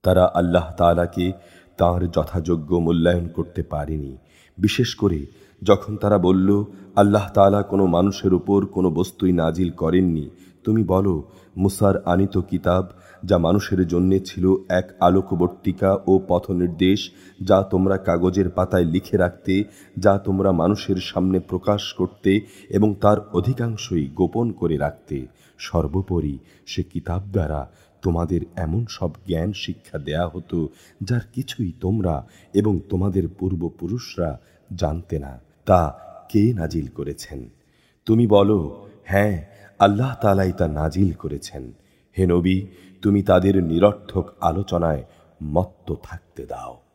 তারা আল্লাহ তাআলাকে তাঁর যথাযোগ্য মূল্যায়ন করতে পারেনি। বিশেষ করে যখন তারা বলল, আল্লাহ তাআলা কোনো মানুষের উপর কোনো বস্তুই নাজিল করেননি। তুমি বলো, মুসার আনিত কিতাব, যা মানুষের জন্যে ছিল এক আলোকবর্তিকা ও পথনির্দেশ, যা তোমরা কাগজের পাতায় লিখে রাখতে, যা তোমরা মানুষের সামনে প্রকাশ করতে এবং তার অধিকাংশই গোপন করে রাখতে, সর্বোপরি সে কিতাব দ্বারা তোমাদের এমন সব জ্ঞান শিক্ষা দেয়া হতো যার কিছুই তোমরা এবং তোমাদের পূর্বপুরুষরা জানতে না। তা কে নাজিল করেছেন? তুমি বলো, হ্যাঁ, আল্লাহ তাআলাই তা নাজিল করেছেন। হে নবী, তুমি তাদের নিরর্থক আলোচনায় মত্ত থাকতে দাও।